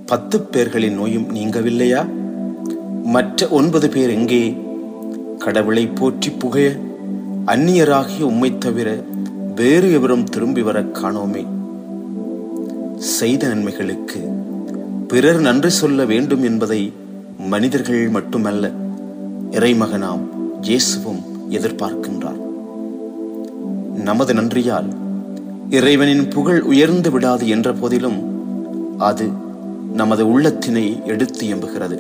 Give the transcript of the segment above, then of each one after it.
10 பேர்களின் நோயும் நீங்கவில்லையா? மற்ற 9 பேர் எங்கே? கடவுளை போற்றி புகழ அந்நியராகிய உம்மை தவிர வேறு எவரும் திரும்பி வர காணோமே. செய்த நன்மைகளுக்கு பிறர் நன்றி சொல்ல வேண்டும் என்பதை மனிதர்கள் மட்டுமல்ல, இறைமகனாம் இயேசுவும் எதிர்பார்க்கின்றார். நமது நன்றியால் இறைவனின் புகழ் உயர்ந்து விடாது என்ற போதிலும் அது நமது உள்ளத்தினை எடுத்து எம்புகிறது.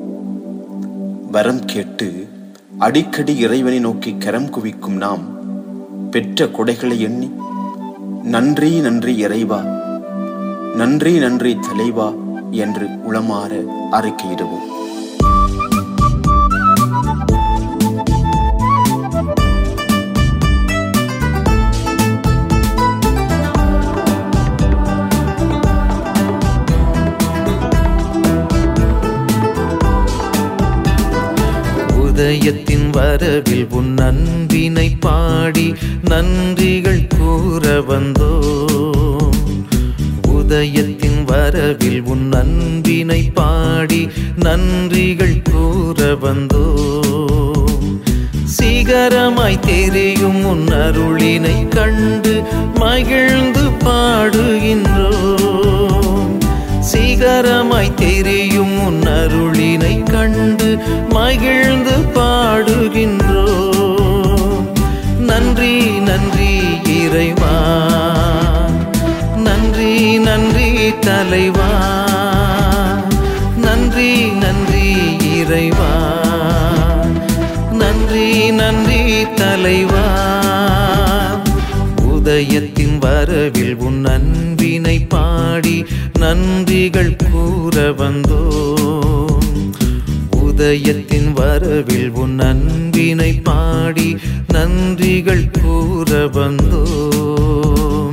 வரம் கேட்டு அடிக்கடி இறைவனை நோக்கி கரம் குவிக்கும் நாம் பெற்ற கொடைகளை எண்ணி நன்றி நன்றி இறைவா, நன்றி நன்றி தலைவா என்று உளமாற அறிக்கையிடுவோம். உதயத்தின் வரவில் உன் அன்பினை பாடி நன்றிகள் கூற வந்தோம். உதயத்தின் வரவில் உன் அன்பினை பாடி நன்றிகள் கூற வந்தோம். சிகரமாய் தெரியும் உன் அருளினை கண்டு மகிழ்ந்து பாடுகின்றோம். சிகரமாய் தெரியும் உன் அருளினை கண்டு மகிழ்ந்து பாடுகின்றோம். நன்றி நன்றி இறைவா, நன்றி நன்றி தலைவா, நன்றி நன்றி இறைவா, நன்றி நன்றி தலைவா. உதயத்தின் வரவில் உன் அன்பினை பாடி நன்றிகள் கூற வந்தோம். உதயத்தின் வரவில் உன் அன்பினை பாடி நன்றிகள் கூற வந்தோம்.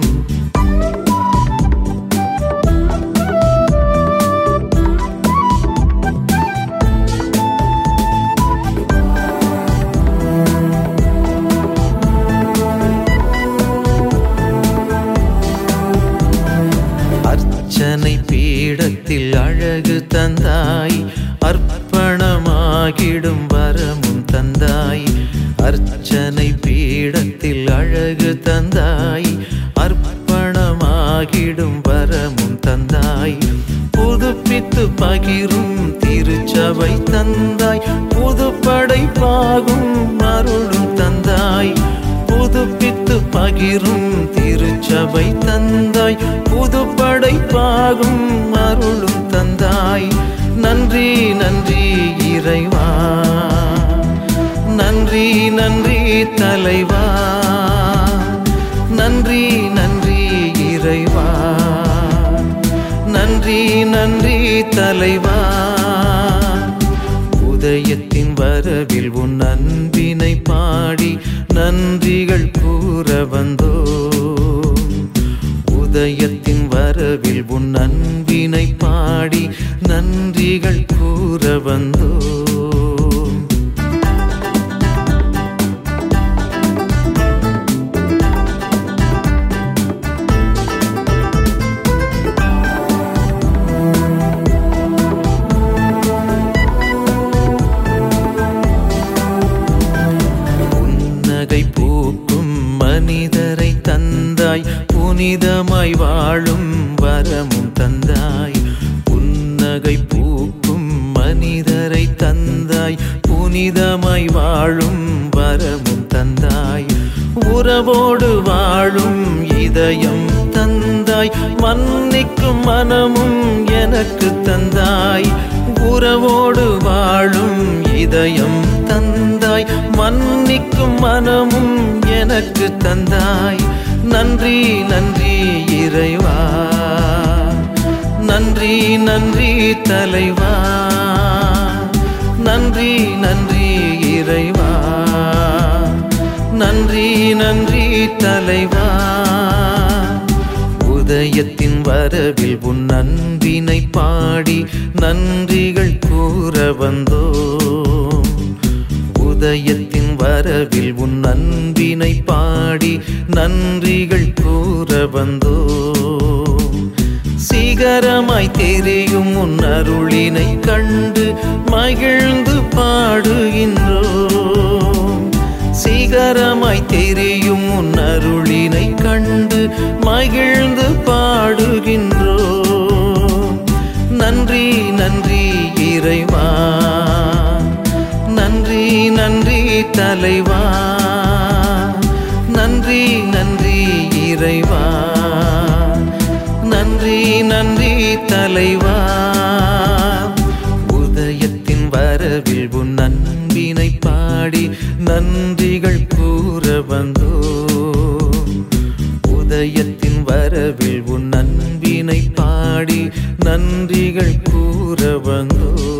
அர்ச்சனை பீடத்தில் அழகு தந்தாய், அர்ப்பணமாகிடும் வரமும் தந்தாய். அர்ச்சனை பீடத்தில் அழகு தந்தாய், அர்ப்பணமாகிடும் வரமும் தந்தாய். புதுப்பித்து பகிரும் திருச்சபை தந்தாய், புதுப்படைப்பாகும் அருளும் தந்தாய். புதுப்பித்து பகிரும் திருச்சபை தந்தாய், புதுப்படைப்பாகும் அருளும் தந்தாய். நன்றி நன்றி இறைவா, நன்றி நன்றி தலைவா, நன்றி நன்றி இறைவா, நன்றி நன்றி தலைவா. உதயத்தின் வரவில் உன் அன்பினை பாடி நன்றிகள் கூற வந்தோம். உதயத்தின் வரவில் உன் அன்பினை பாடி நன்றிகள் கூற வந்தோம். புன்னகை பூக்கும் மனிதரை தந்தாய், புனிதமாய் வாழும் வரமும் தந்தாய். புன்னகை பூக்கும் மனிதரை தந்தாய், புனிதமாய் வாழும் வரமும் தந்தாய். உறவோடு வாழும் இதயம் தந்தாய், மன்னிக்கும் மனமும் எனக்கு தந்தாய். உறவோடு வாழும் இதயம் தந்தாய், மன்னிக்கும் மனமும் எனக்கு தந்தாய். நன்றி நன்றி இறைவா, நன்றி நன்றி தலைவா, நன்றி நன்றி இறைவா, நன்றி நன்றி தலைவா. உதயத்தின் வரவில் உன் அன்பினை பாடி நன்றிகள் கூற வந்தோம். உதயத்தின் வரவில் உன் அன்பினை பாடி நன்றிகள் கூற வந்தோம். சிகரமாய் தெரியும் உன் அருளினை கண்டு மகிழ்ந்து பாடுகின்றோம். சிகரமாய் தெரியும் உன் அருளினை கண்டு மகிழ்ந்து பாடுகின்றோம். நன்றி நன்றி இறைவா, நன்றி நன்றி தலைவா, நன்றி நன்றி இறைவா, நன்றி நன்றி தலைவா. உதயத்தின் வரவில் உன் அன்பினை பாடி நன்றிகள் கூற வந்தோம். உதயத்தின் வரவில் உன் அன்பினை பாடி நன்றிகள் கூற வந்தோம்.